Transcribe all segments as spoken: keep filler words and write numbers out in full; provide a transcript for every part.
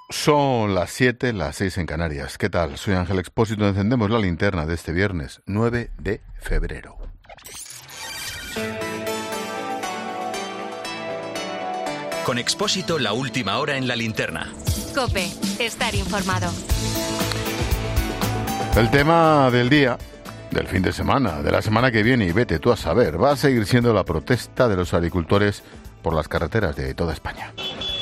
Son las siete, las seis en Canarias. ¿Qué tal? Soy Ángel Expósito. Encendemos la linterna de este viernes nueve de febrero. Con Expósito, la última hora en la linterna. COPE, estar informado. El tema del día, del fin de semana, de la semana que viene, y vete tú a saber, va a seguir siendo la protesta de los agricultores por las carreteras de toda España.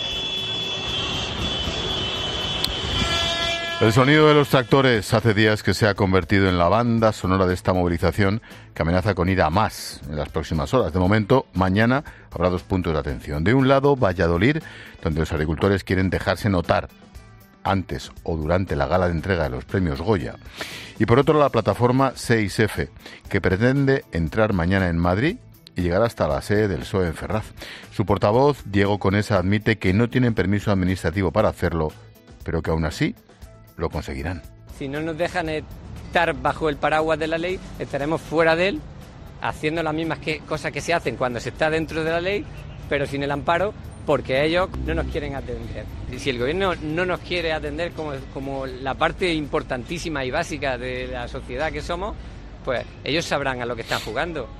El sonido de los tractores hace días que se ha convertido en la banda sonora de esta movilización que amenaza con ir a más en las próximas horas. De momento, mañana habrá dos puntos de atención. De un lado, Valladolid, donde los agricultores quieren dejarse notar antes o durante la gala de entrega de los premios Goya. Y por otro, la plataforma seis efe, que pretende entrar mañana en Madrid y llegar hasta la sede del P S O E en Ferraz. Su portavoz, Diego Conesa, admite que no tienen permiso administrativo para hacerlo, pero que aún así lo conseguirán. Si no nos dejan estar bajo el paraguas de la ley, estaremos fuera de él, haciendo las mismas que, cosas que se hacen cuando se está dentro de la ley, pero sin el amparo, porque ellos no nos quieren atender. Y si el gobierno no nos quiere atender como, como la parte importantísima y básica de la sociedad que somos, pues ellos sabrán a lo que están jugando.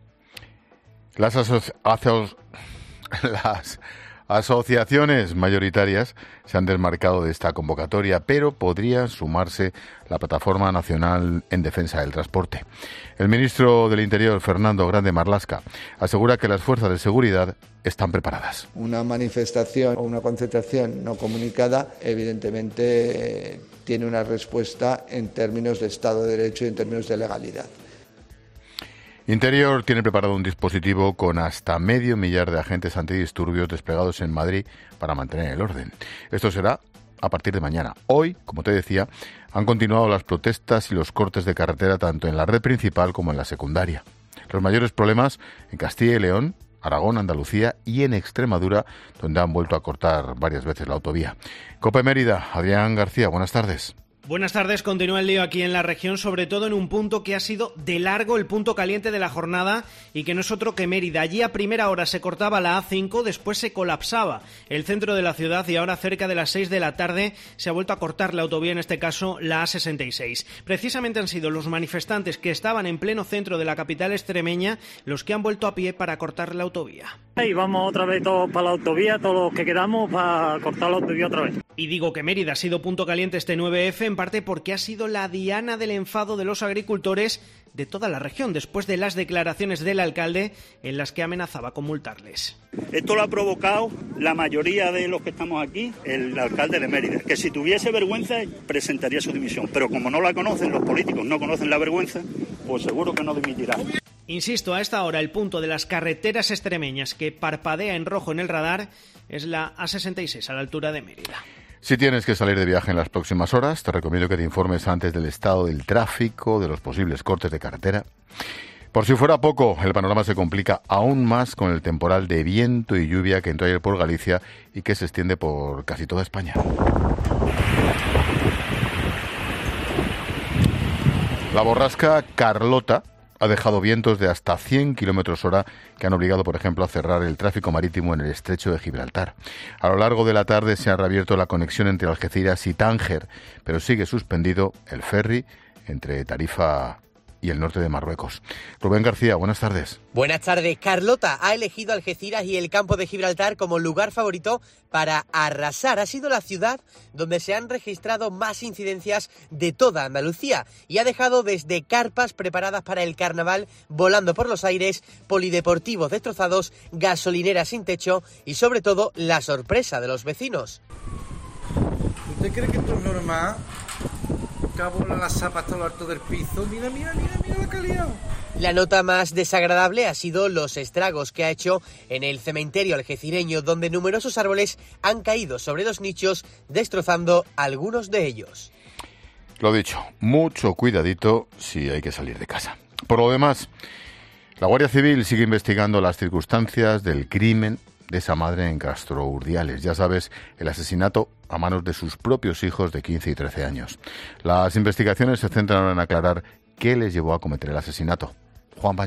Las asociaciones... Las... asociaciones mayoritarias se han desmarcado de esta convocatoria, pero podría sumarse la Plataforma Nacional en Defensa del Transporte. El ministro del Interior, Fernando Grande Marlaska, asegura que las fuerzas de seguridad están preparadas. Una manifestación o una concentración no comunicada, evidentemente, eh, tiene una respuesta en términos de Estado de Derecho y en términos de legalidad. Interior tiene preparado un dispositivo con hasta medio millar de agentes antidisturbios desplegados en Madrid para mantener el orden. Esto será a partir de mañana. Hoy, como te decía, han continuado las protestas y los cortes de carretera tanto en la red principal como en la secundaria. Los mayores problemas en Castilla y León, Aragón, Andalucía y en Extremadura, donde han vuelto a cortar varias veces la autovía. COPE Mérida, Adrián García, buenas tardes. Buenas tardes, continúa el lío aquí en la región, sobre todo en un punto que ha sido de largo el punto caliente de la jornada y que no es otro que Mérida. Allí a primera hora se cortaba la A cinco, después se colapsaba el centro de la ciudad y ahora cerca de las seis de la tarde se ha vuelto a cortar la autovía, en este caso la A sesenta y seis. Precisamente han sido los manifestantes que estaban en pleno centro de la capital extremeña los que han vuelto a pie para cortar la autovía. Y vamos otra vez todos para la autovía, todos los que quedamos para cortar la autovía otra vez. Y digo que Mérida ha sido punto caliente este nueve efe en parte porque ha sido la diana del enfado de los agricultores de toda la región después de las declaraciones del alcalde en las que amenazaba con multarles. Esto lo ha provocado la mayoría de los que estamos aquí, el alcalde de Mérida, que si tuviese vergüenza presentaría su dimisión, pero como no la conocen, los políticos no conocen la vergüenza, pues seguro que no dimitirá. Insisto, a esta hora el punto de las carreteras extremeñas que parpadea en rojo en el radar es la A sesenta y seis a la altura de Mérida. Si tienes que salir de viaje en las próximas horas, te recomiendo que te informes antes del estado del tráfico, de los posibles cortes de carretera. Por si fuera poco, el panorama se complica aún más con el temporal de viento y lluvia que entró ayer por Galicia y que se extiende por casi toda España. La borrasca Carlota ha dejado vientos de hasta cien kilómetros hora que han obligado, por ejemplo, a cerrar el tráfico marítimo en el estrecho de Gibraltar. A lo largo de la tarde se ha reabierto la conexión entre Algeciras y Tánger, pero sigue suspendido el ferry entre Tarifa y el norte de Marruecos. Rubén García, buenas tardes. Buenas tardes. Carlota ha elegido Algeciras y el campo de Gibraltar como lugar favorito para arrasar. Ha sido la ciudad donde se han registrado más incidencias de toda Andalucía y ha dejado desde carpas preparadas para el carnaval volando por los aires, polideportivos destrozados, gasolineras sin techo y sobre todo la sorpresa de los vecinos. ¿Usted cree que esto es normal? Cabo las zapas hasta lo alto del piso. Mira, mira, mira, mira la calidad. La nota más desagradable ha sido los estragos que ha hecho en el cementerio algecireño, donde numerosos árboles han caído sobre los nichos, destrozando algunos de ellos. Lo dicho, mucho cuidadito si hay que salir de casa. Por lo demás, la Guardia Civil sigue investigando las circunstancias del crimen de esa madre en Castro Urdiales. Ya sabes, el asesinato a manos de sus propios hijos de quince y trece años. Las investigaciones se centran en aclarar qué les llevó a cometer el asesinato. Juan Baño.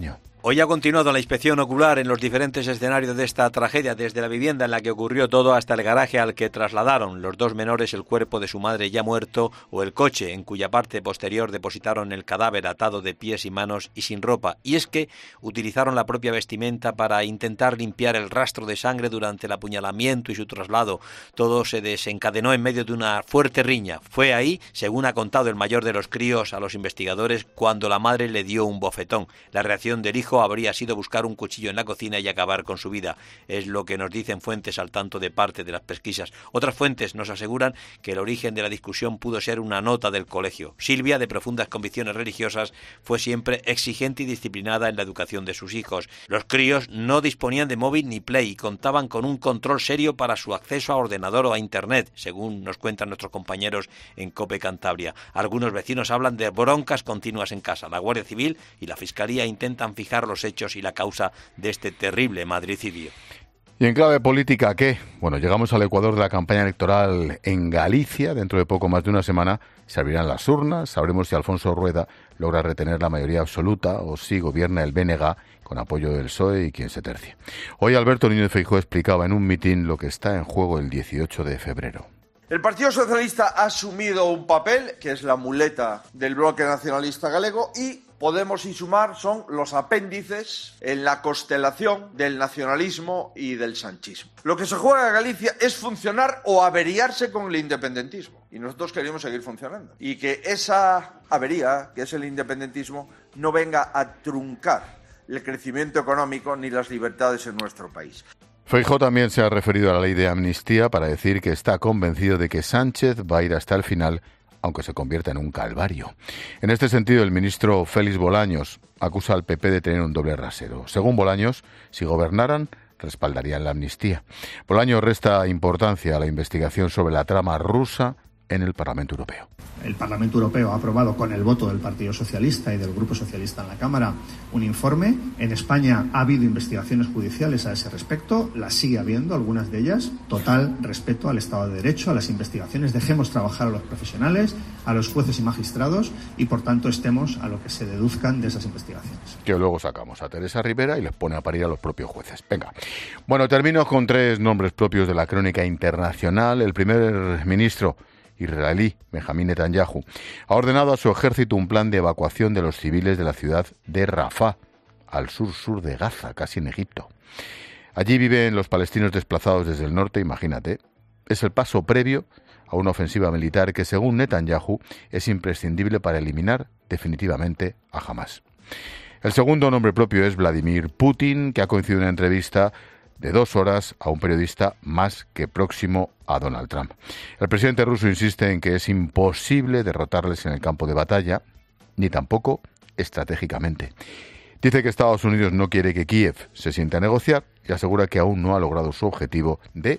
Hoy ha continuado la inspección ocular en los diferentes escenarios de esta tragedia, desde la vivienda en la que ocurrió todo hasta el garaje al que trasladaron los dos menores el cuerpo de su madre ya muerto o el coche en cuya parte posterior depositaron el cadáver atado de pies y manos y sin ropa. Y es que utilizaron la propia vestimenta para intentar limpiar el rastro de sangre durante el apuñalamiento y su traslado. Todo se desencadenó en medio de una fuerte riña. Fue ahí, según ha contado el mayor de los críos a los investigadores, cuando la madre le dio un bofetón. La reacción del hijo habría sido buscar un cuchillo en la cocina y acabar con su vida. Es lo que nos dicen fuentes al tanto de parte de las pesquisas. Otras fuentes nos aseguran que el origen de la discusión pudo ser una nota del colegio. Silvia, de profundas convicciones religiosas, fue siempre exigente y disciplinada en la educación de sus hijos. Los críos no disponían de móvil ni play y contaban con un control serio para su acceso a ordenador o a internet, según nos cuentan nuestros compañeros en COPE Cantabria. Algunos vecinos hablan de broncas continuas en casa. La Guardia Civil y la Fiscalía intentan fijar los hechos y la causa de este terrible madricidio. Y en clave política, ¿qué? Bueno, llegamos al ecuador de la campaña electoral en Galicia. Dentro de poco más de una semana se abrirán las urnas. Sabremos si Alfonso Rueda logra retener la mayoría absoluta o si gobierna el B N G con apoyo del P S O E y quien se tercie. Hoy Alberto Núñez Feijóo explicaba en un mitin lo que está en juego el dieciocho de febrero. El Partido Socialista ha asumido un papel que es la muleta del bloque nacionalista galego y Podemos y Sumar son los apéndices en la constelación del nacionalismo y del sanchismo. Lo que se juega en Galicia es funcionar o averiarse con el independentismo. Y nosotros queremos seguir funcionando. Y que esa avería, que es el independentismo, no venga a truncar el crecimiento económico ni las libertades en nuestro país. Feijóo también se ha referido a la ley de amnistía para decir que está convencido de que Sánchez va a ir hasta el final, aunque se convierta en un calvario. En este sentido, el ministro Félix Bolaños acusa al P P de tener un doble rasero. Según Bolaños, si gobernaran, respaldarían la amnistía. Bolaños resta importancia a la investigación sobre la trama rusa en el Parlamento Europeo. El Parlamento Europeo ha aprobado con el voto del Partido Socialista y del Grupo Socialista en la Cámara un informe. En España ha habido investigaciones judiciales a ese respecto, las sigue habiendo, algunas de ellas. Total respeto al Estado de Derecho, a las investigaciones. Dejemos trabajar a los profesionales, a los jueces y magistrados y, por tanto, estemos a lo que se deduzcan de esas investigaciones. Que luego sacamos a Teresa Rivera y les pone a parir a los propios jueces. Venga. Bueno, termino con tres nombres propios de la crónica internacional. El primer ministro israelí, Benjamín Netanyahu, ha ordenado a su ejército un plan de evacuación de los civiles de la ciudad de Rafah, al sur-sur de Gaza, casi en Egipto. Allí viven los palestinos desplazados desde el norte, imagínate. Es el paso previo a una ofensiva militar que, según Netanyahu, es imprescindible para eliminar definitivamente a Hamás. El segundo nombre propio es Vladimir Putin, que ha concedido una entrevista de dos horas a un periodista más que próximo a Donald Trump. El presidente ruso insiste en que es imposible derrotarles en el campo de batalla, ni tampoco estratégicamente. Dice que Estados Unidos no quiere que Kiev se siente a negociar y asegura que aún no ha logrado su objetivo de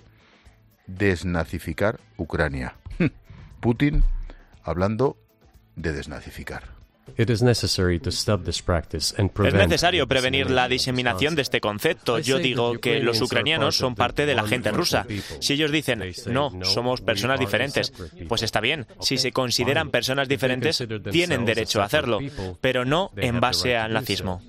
desnazificar Ucrania. Putin hablando de desnazificar. Es necesario prevenir la diseminación de este concepto. Yo digo que los ucranianos son parte de la gente rusa. Si ellos dicen, no, somos personas diferentes, pues está bien. Si se consideran personas diferentes, tienen derecho a hacerlo, pero no en base al nazismo.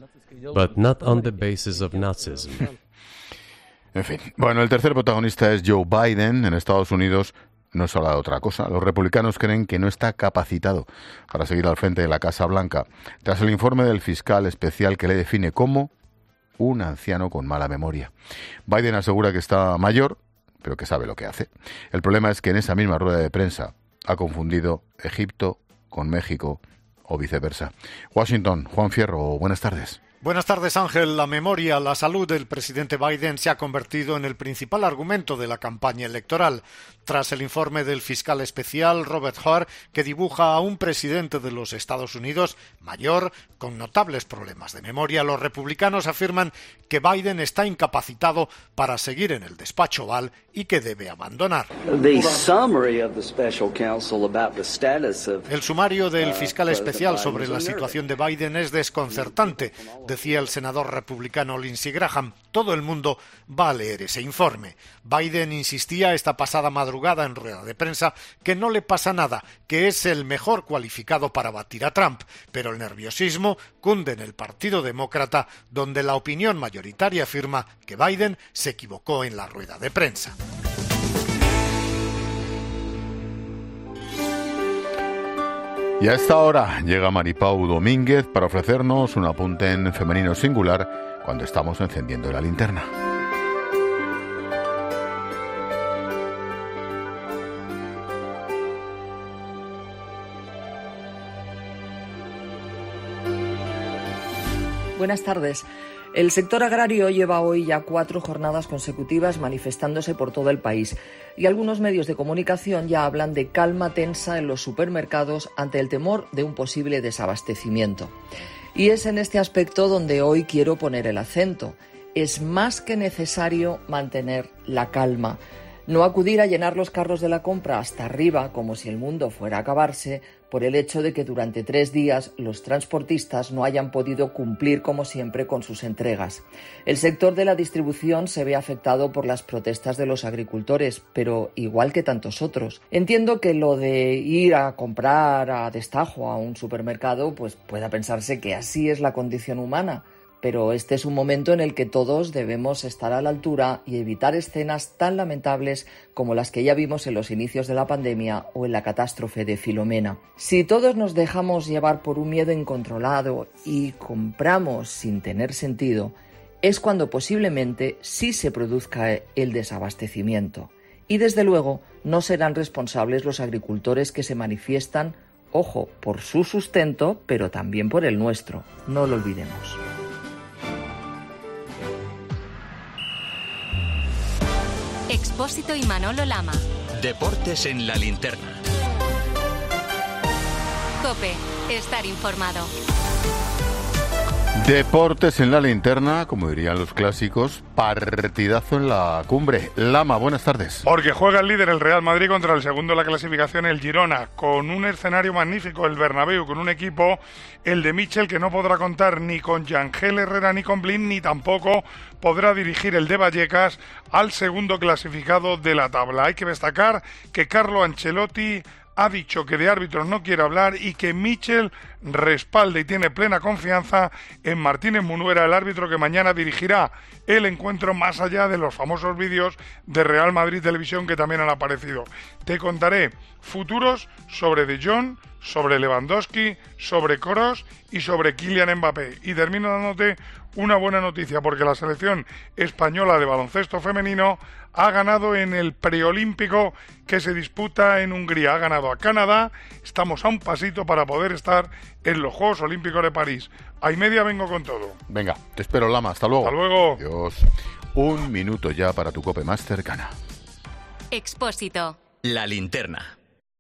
En fin, bueno, el tercer protagonista es Joe Biden. En Estados Unidos no se habla de otra cosa. Los republicanos creen que no está capacitado para seguir al frente de la Casa Blanca, tras el informe del fiscal especial que le define como un anciano con mala memoria. Biden asegura que está mayor, pero que sabe lo que hace. El problema es que en esa misma rueda de prensa ha confundido Egipto con México o viceversa. Washington, Juan Fierro, buenas tardes. Buenas tardes, Ángel. La memoria, la salud del presidente Biden se ha convertido en el principal argumento de la campaña electoral. Tras el informe del fiscal especial Robert Hur, que dibuja a un presidente de los Estados Unidos mayor, con notables problemas de memoria, los republicanos afirman que Biden está incapacitado para seguir en el despacho Oval y que debe abandonar. El sumario del fiscal especial sobre la situación de Biden es desconcertante. decía el senador republicano Lindsey Graham. Todo el mundo va a leer ese informe. Biden insistía esta pasada madrugada en rueda de prensa que no le pasa nada, que es el mejor cualificado para batir a Trump, pero el nerviosismo cunde en el Partido Demócrata, donde la opinión mayoritaria afirma que Biden se equivocó en la rueda de prensa. Y a esta hora llega Maripau Domínguez para ofrecernos un apunte en femenino singular cuando estamos encendiendo la linterna. Buenas tardes. El sector agrario lleva hoy ya cuatro jornadas consecutivas manifestándose por todo el país y algunos medios de comunicación ya hablan de calma tensa en los supermercados ante el temor de un posible desabastecimiento. Y es en este aspecto donde hoy quiero poner el acento. Es más que necesario mantener la calma. No acudir a llenar los carros de la compra hasta arriba como si el mundo fuera a acabarse por el hecho de que durante tres días los transportistas no hayan podido cumplir como siempre con sus entregas. El sector de la distribución se ve afectado por las protestas de los agricultores, pero igual que tantos otros. Entiendo que lo de ir a comprar a destajo a un supermercado, pues pueda pensarse que así es la condición humana. Pero este es un momento en el que todos debemos estar a la altura y evitar escenas tan lamentables como las que ya vimos en los inicios de la pandemia o en la catástrofe de Filomena. Si todos nos dejamos llevar por un miedo incontrolado y compramos sin tener sentido, es cuando posiblemente sí se produzca el desabastecimiento. Y desde luego no serán responsables los agricultores que se manifiestan, ojo, por su sustento, pero también por el nuestro. No lo olvidemos. Expósito y Manolo Lama. Deportes en la linterna. COPE. Estar informado. Deportes en la linterna, como dirían los clásicos, partidazo en la cumbre. Lama, buenas tardes. Porque juega el líder, el Real Madrid, contra el segundo de la clasificación, el Girona, con un escenario magnífico, el Bernabéu, con un equipo, el de Michel, que no podrá contar ni con Yangel Herrera ni con Blin, ni tampoco podrá dirigir el de Vallecas al segundo clasificado de la tabla. Hay que destacar que Carlo Ancelotti ha dicho que de árbitros no quiere hablar y que Michel respalda y tiene plena confianza en Martínez Munuera, el árbitro que mañana dirigirá el encuentro, más allá de los famosos vídeos de Real Madrid Televisión que también han aparecido. Te contaré futuros sobre De Jong, sobre Lewandowski, sobre Kroos y sobre Kylian Mbappé. Y termino dándote una buena noticia, porque la selección española de baloncesto femenino ha ganado en el preolímpico que se disputa en Hungría. Ha ganado a Canadá. Estamos a un pasito para poder estar en los Juegos Olímpicos de París. A y media vengo con todo. Venga, te espero, Lama. Hasta luego. Hasta luego. Adiós. Un minuto ya para tu COPE más cercana. Expósito. La linterna.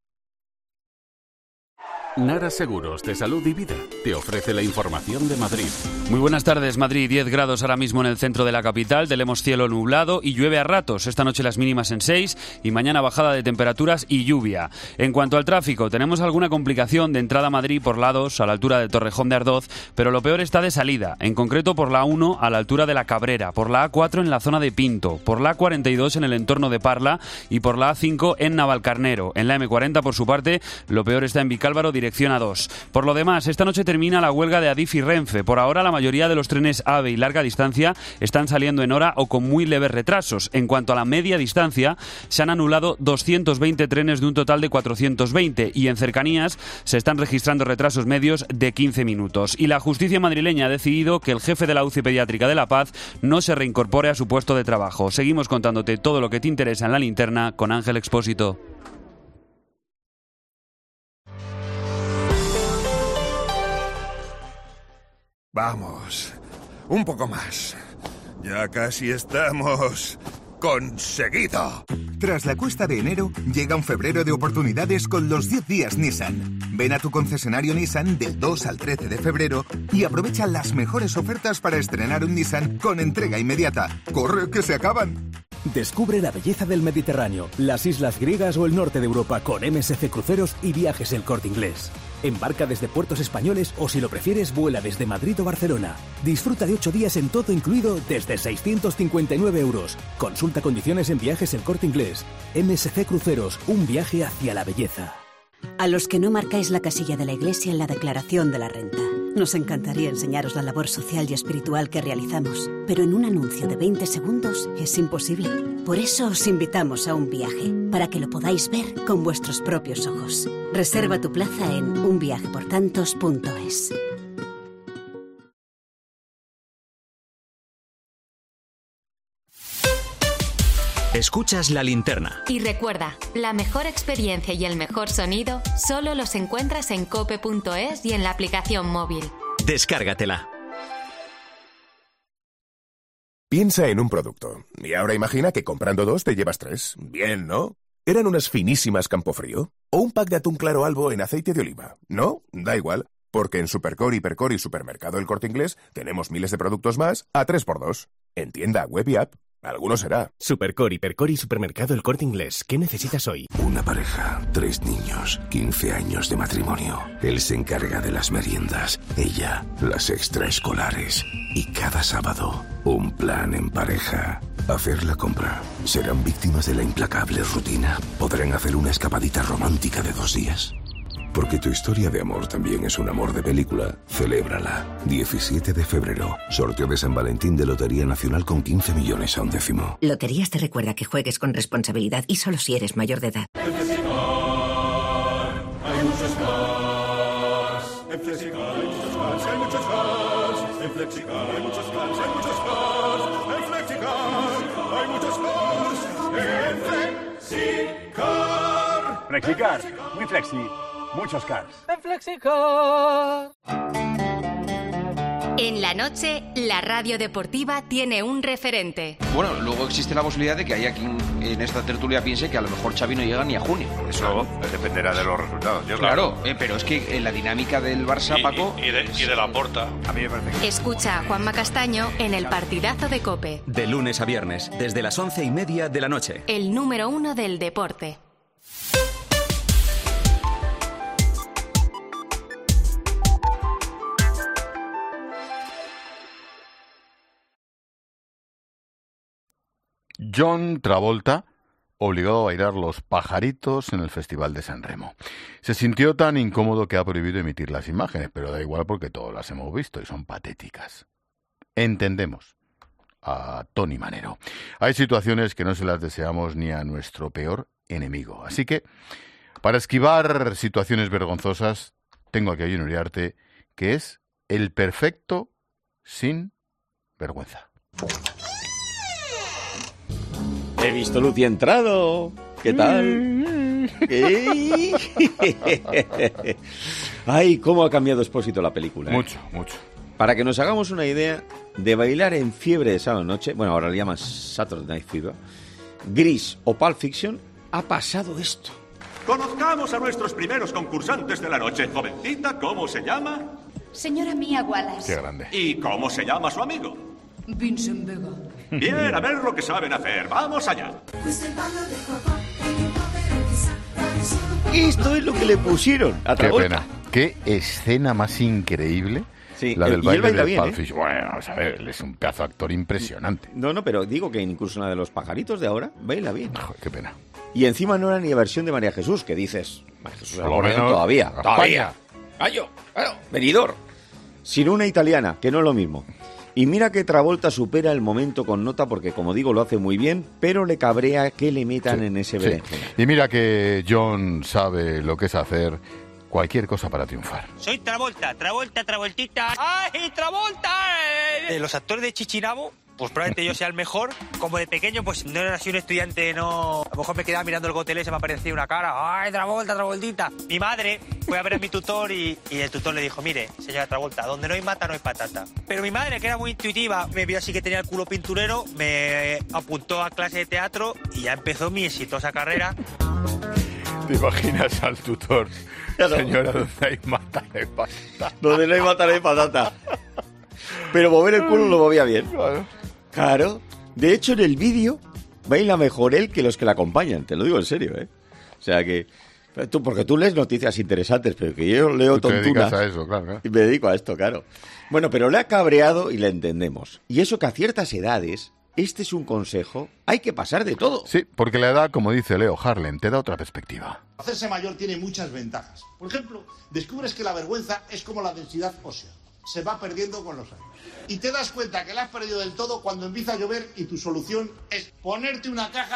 Nara Seguros de Salud y Vida te ofrece la información de Madrid. Muy buenas tardes. Madrid, diez grados ahora mismo en el centro de la capital, tenemos cielo nublado y llueve a ratos. Esta noche las mínimas en seis y mañana bajada de temperaturas y lluvia. En cuanto al tráfico, tenemos alguna complicación de entrada a Madrid por la dos a la altura de Torrejón de Ardoz, pero lo peor está de salida, en concreto por la uno a la altura de la Cabrera, por la A cuatro en la zona de Pinto, por la A cuarenta y dos en el entorno de Parla y por la A cinco en Navalcarnero. En la eme cuarenta, por su parte, lo peor está en Vicálvaro, dirección A dos. Por lo demás, esta noche termina la huelga de Adif y Renfe. Por ahora, la mayoría de los trenes AVE y larga distancia están saliendo en hora o con muy leves retrasos. En cuanto a la media distancia, se han anulado doscientos veinte trenes de un total de cuatrocientos veinte y en cercanías se están registrando retrasos medios de quince minutos. Y la justicia madrileña ha decidido que el jefe de la U C I pediátrica de La Paz no se reincorpore a su puesto de trabajo. Seguimos contándote todo lo que te interesa en la linterna con Ángel Expósito. Vamos, un poco más. Ya casi estamos conseguido. Tras la cuesta de enero, llega un febrero de oportunidades con los diez días Nissan. Ven a tu concesionario Nissan del dos al trece de febrero y aprovecha las mejores ofertas para estrenar un Nissan con entrega inmediata. ¡Corre, que se acaban! Descubre la belleza del Mediterráneo, las islas griegas o el norte de Europa con eme ese ce Cruceros y Viajes El Corte Inglés. Embarca desde puertos españoles o, si lo prefieres, vuela desde Madrid o Barcelona. Disfruta de ocho días en todo incluido desde seiscientos cincuenta y nueve euros. Consulta condiciones en Viajes El Corte Inglés. M S C Cruceros, un viaje hacia la belleza. A los que no marcáis la casilla de la Iglesia en la declaración de la renta. Nos encantaría enseñaros la labor social y espiritual que realizamos, pero en un anuncio de veinte segundos es imposible. Por eso os invitamos a un viaje, para que lo podáis ver con vuestros propios ojos. Reserva tu plaza en un viaje por tantos punto es. Escuchas La Linterna. Y recuerda, la mejor experiencia y el mejor sonido solo los encuentras en cope punto es y en la aplicación móvil. Descárgatela. Piensa en un producto, y ahora imagina que comprando dos te llevas tres. Bien, ¿no? ¿Eran unas finísimas Campofrío? ¿O un pack de atún claro albo en aceite de oliva? ¿No? Da igual, porque en Supercore, Hipercore y Supermercado El Corte Inglés tenemos miles de productos más a tres por dos. En tienda, web y app. Alguno será. Supercore, Hipercore y Supermercado El Corte Inglés. ¿Qué necesitas hoy? Una pareja, tres niños, quince años de matrimonio. Él se encarga de las meriendas, ella las extraescolares. Y cada sábado, un plan en pareja. Hacer la compra. ¿Serán víctimas de la implacable rutina? ¿Podrán hacer una escapadita romántica de dos días? Porque tu historia de amor también es un amor de película. Celébrala. diecisiete de febrero. Sorteo de San Valentín de Lotería Nacional con quince millones a un décimo. Loterías te recuerda que juegues con responsabilidad y solo si eres mayor de edad. En Flexicar hay muchos cars. En Flexicar hay muchos cars, hay muchos cars. En Flexicar hay muchos cars, hay muchos cars. En Flexicar hay muchos cars. En Flexicar. Flexicar, muy flexi. Muchos cars. En Flexicar. En la noche, la radio deportiva tiene un referente. Bueno, luego existe la posibilidad de que haya quien en esta tertulia piense que a lo mejor Xavi no llega ni a junio. Eso dependerá de los resultados. Yo, claro, claro. Eh, pero es que en la dinámica del Barça, y, Paco... Y, y, de, y de la Porta, a mí me parece que... Escucha a Juanma Castaño en el partidazo de COPE. De lunes a viernes, desde las once y media de la noche. El número uno del deporte. John Travolta, obligado a bailar Los Pajaritos en el Festival de San Remo. Se sintió tan incómodo que ha prohibido emitir las imágenes, pero da igual porque todas las hemos visto y son patéticas. Entendemos a Tony Manero. Hay situaciones que no se las deseamos ni a nuestro peor enemigo. Así que, para esquivar situaciones vergonzosas, tengo aquí a Junior Uriarte, que es el perfecto sin vergüenza. He visto luz y entrado. ¿Qué tal? Ay, cómo ha cambiado Expósito la película. ¿eh? Mucho, mucho. Para que nos hagamos una idea de bailar en Fiebre de Sábado Noche, bueno, ahora le llaman Saturday Night Fever, Gris o Pulp Fiction, ha pasado esto. Conozcamos a nuestros primeros concursantes de la noche. Jovencita, ¿cómo se llama? Señora Mía Wallace. Qué grande. ¿Y cómo se llama su amigo? Vincent Vega. Bien, a ver lo que saben hacer. Vamos allá. Esto es lo que le pusieron a Travolta. Qué pena. Qué escena más increíble. Sí, la del y baile él baila de bien, Pulp ¿eh? Fiction. Bueno, vamos a ver, él es un pedazo de actor impresionante. No, no, pero digo que incluso una de los pajaritos de ahora baila bien. Joder, qué pena. Y encima no era ni la versión de María Jesús, que dices, María Jesús Por lo menos, todavía, España. todavía. Gallo, claro, venidor. Sino una italiana, que no es lo mismo. Y mira que Travolta supera el momento con nota porque, como digo, lo hace muy bien, pero le cabrea que le metan Sí, en ese sí. berenjena. Y mira que John sabe lo que es hacer cualquier cosa para triunfar. Soy Travolta, Travolta, Travoltita. ¡Ay, Travolta! De los actores de Chichinabo, pues probablemente yo sea el mejor. Como de pequeño, pues no era así un estudiante, no... A lo mejor me quedaba mirando el gotelé y se me aparecía una cara. ¡Ay, Travolta, Travoltita! Mi madre fue a ver a mi tutor y, y el tutor le dijo, mire, señora Travolta, donde no hay mata no hay patata. Pero mi madre, que era muy intuitiva, me vio así que tenía el culo pinturero, me apuntó a clase de teatro y ya empezó mi exitosa carrera. ¿Te imaginas al tutor? Claro. Señora, donde hay mata no hay patata. Donde no hay mata no hay patata. Pero mover el culo lo movía bien. Claro. Claro. De hecho, en el vídeo baila mejor él que los que la acompañan. Te lo digo en serio, ¿eh? O sea que... Tú, porque tú lees noticias interesantes, pero que yo leo tú te tontunas. dedicas a eso, claro, claro. Y me dedico a esto, claro. Bueno, pero le ha cabreado y le entendemos. Y eso que a ciertas edades, este es un consejo, hay que pasar de todo. Sí, porque la edad, como dice Leo Harlem, te da otra perspectiva. Hacerse mayor tiene muchas ventajas. Por ejemplo, descubres que la vergüenza es como la densidad ósea. Se va perdiendo con los años. Y te das cuenta que la has perdido del todo cuando empieza a llover y tu solución es ponerte una caja